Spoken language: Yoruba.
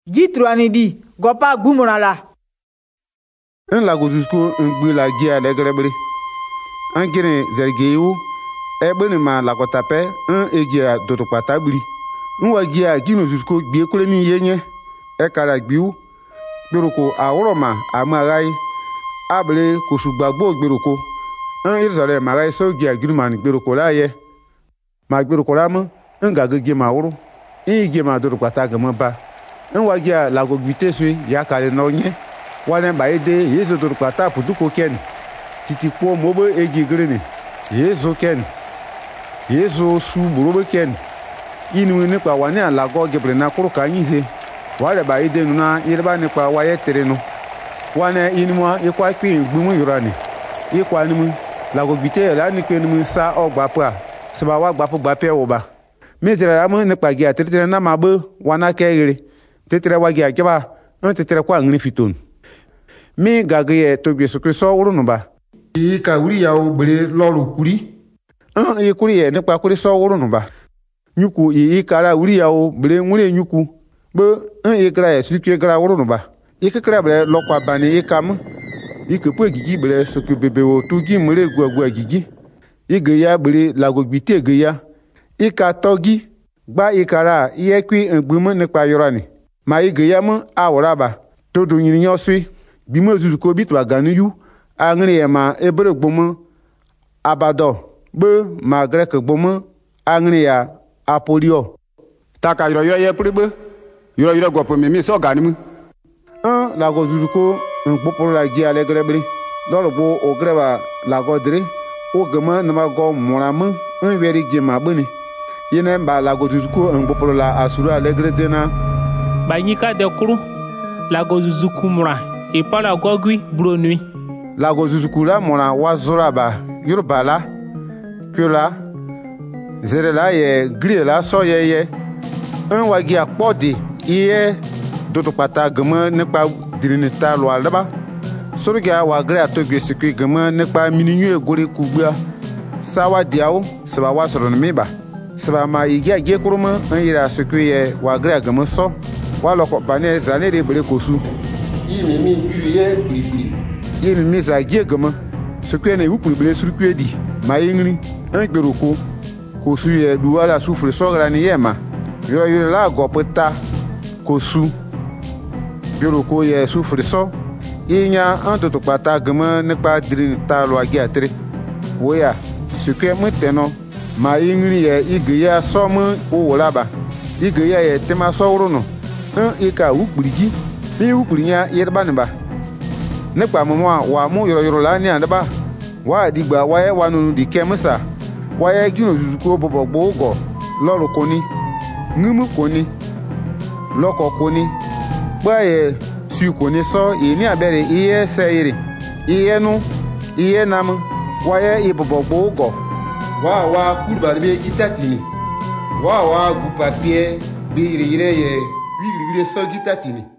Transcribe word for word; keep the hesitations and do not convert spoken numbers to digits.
Jitrani di gopa gumuna la. En la gozusko en gbe la gia le grebre. An gene zergeu e bene ma la kotape en egia doto patabli. Nwa gia gino zusko gbe kule ni yenye e kara gbiu gberoko awroma amarai able ko sugbagbo gberoko an irzare marai so gia gilman gberoko la ye ma gberoko la mo en gagege ma woro en ige ma doto pataga mo ba en wa gia la go gbite so ya kale no nye wane ba ede yeso doto pata puduko ken titi ko mobo egi grene yeso ken yeso su burobe ken inu ne pa wane ala go gebre na kuru ka nyize wale ba ide nuna yerba ne pa waye terenu wane inuma ikwa pin gbumu yorani ikwa nimu la go gbite la ni pe nimu sa ogba pa se ba wa gba pu gba pe wo ba metere la mu ne pa gi atere na ma bo wana kegere tetere wa gi akeba on tetere kwa ngri fiton mi gagaye to gbe sokwe so wuru nu ba i ka wuri ya o bere lolu kuri an e kuri e nípa kuri so wuru nu ba nyuku i kara wuri ya o bere nwure nyuku bo an e kra e sirike kra wuru nu ba i ke kra bere lokwa bani i kam i ke po gigi bere sokwe bebe o to gi mure gwagwa gigi i ge ya bere lago gbite ge ya i ka togi gba i kara i e kwi ngbumo nípa yorani ma i ge ya mu awora ba to do yin yan sui bimo zuzuko bitu aganuyu angri ema ebre gbomo abado be ma grek gbomo angri ya apolio taka yoro yoro ye pribe yoro yoro gopo mi mi so ganimu an la go zuzuko ngpopo la gi ale grebre loro bo o greba la go dre o gema na ma go moramu en weri gi ma buni yene ba la go zuzuko ngpopo la asuru ale grede na ba nyika de kuru la go zuzuku mura e para gogui bronui la go zuzukula mona wazura ba yoruba la kula zere la ye gri la so ye ye en wagi apodi iye doto pata gama nípa dirinita lo alaba soruga wa gre atogbe sikwi gama nípa mininyu egore kugba sawa diawo seba wa soro mi ba seba ma igi age kuruma en yira sikwi ye wa gre gama so wa loko bane zane de bere kosu yimi mi biye bibili yimi mi za giegama sokwe na wupuri bele surukwe di ma yingri en gberoko ko su ye duwala sufre sogra ni yema yo yo la gopeta ko su gberoko ye sufre so yinya an to pata gama nípa dirin ta lo agi atre woya sokwe muteno ma yingri ye igeya so mu o wolaba igeya ye tema so wuruno en ika wupuri mi wupuri nya yerba ne ba nípa momo wa mu yoro yoro la ni andaba wa digba wa ye wanu di kemsa wa ye gino zuzuko bobogbo go loro koni ngumu koni loko koni gba ye su koni so ye ni abere iye seyire iye nu iye nam wa ye ibobogbo go wa wa kurba be gitatini wa wa gu papier bi ire ire ye wi ire so gitatini